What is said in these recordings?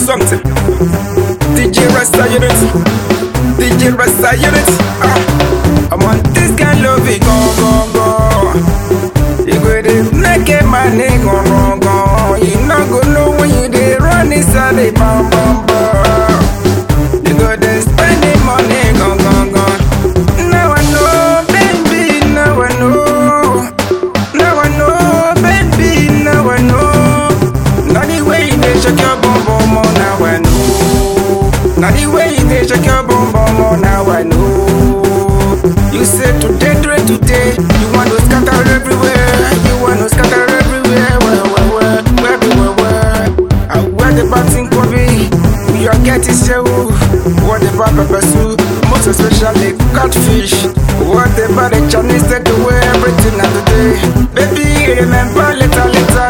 something. DJ Rasta Unit, DJ Rasta Unit. I'm on this kind of love it, go, go, go. You go to make it money, go, go, go. You not go know when you dey run inside the bam, bam, bam. You go to spend the money, go, go, go. Now I know, baby, now I know. Now I know, baby, now I know. Not the way they shake your bum bum, oh, now I know. Not the way they shake your bum bum, oh, now I know. You say today, today, you want to scatter everywhere. You want to scatter everywhere, where. I wear the batting Kobe. We are getting show. What about pepper soup? Most especially catfish. What about the Chinese take away everything of the day? Baby, remember later.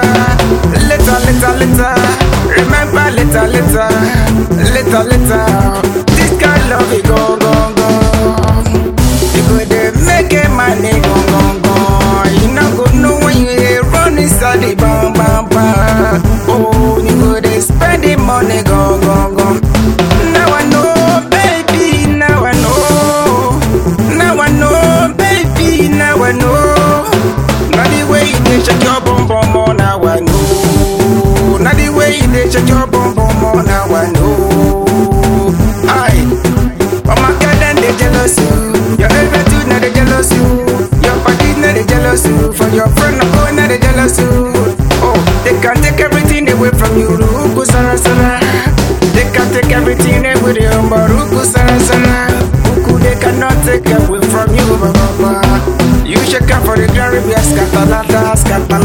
Remember later. This guy love it, go, go, go. You go there make it money, go, go, go. You not go know when you dey run inside the bam, bam, bam. Oh, you go there spend the money, go, go, go. Now I know, baby, now I know. Now I know, baby, now I know. Now the way you dey shake your bum bum, oh, now I know. Now the way you dey shake your bum bum, oh, now I know. Aye, oh my God, then they jealous you. Your everything now they jealous you. Your party now they jealous you. For your friend now now they jealous you. Oh, they can take everything away from you. Ruku sara sara. They can take everything away from you. Ruku sara sara. Ruku they cannot take away from you, baba. You should come for the glory, be a scatalata.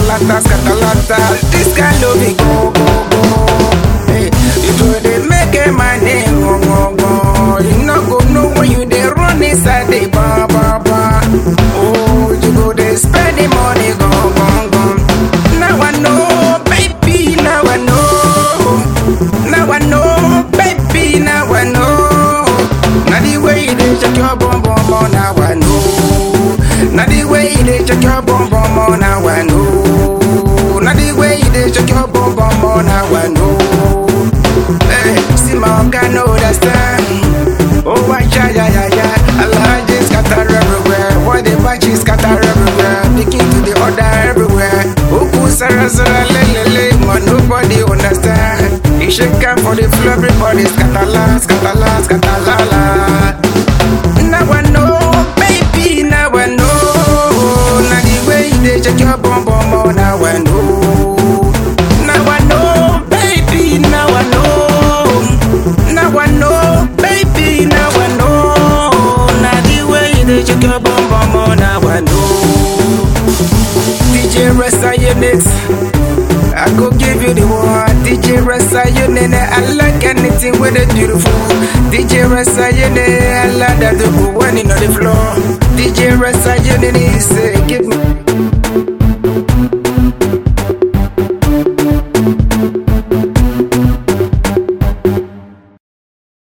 This guy love me, go, go, go. Hey, you go they make it my name, go, go, go. You not go know when you they run inside the bar, bar, bar. Oh, you go they spend the money, go, go, go. Now I know, baby, now I know. Now I know, baby, now I know. Now the way they check your bum bum, oh, now I know. Now the way they check your bum bum, oh, now I know. Now the way they check your bum bum, oh, now I know. Hey, see my organ, know that's time. Oh, yeah. Allah just scatter everywhere. What the batches scatter everywhere. Begin to the order everywhere. Oku sara sara le, but nobody understand. You should come for the floor, everybody scatter la. Now I know, baby, now I know. Now the way they check your bum bum, oh, now I know. Now I know, baby, now I know. Now I know, baby, now I know. Now the way they check your bum bum, oh, now I know. DJ Rasta Unit, I go give you the one. DJ Rasta Unit, I like anything with it beautiful. DJ Rasta Unit, I like that the one in on the floor. DJ Rasta Unit, say give me.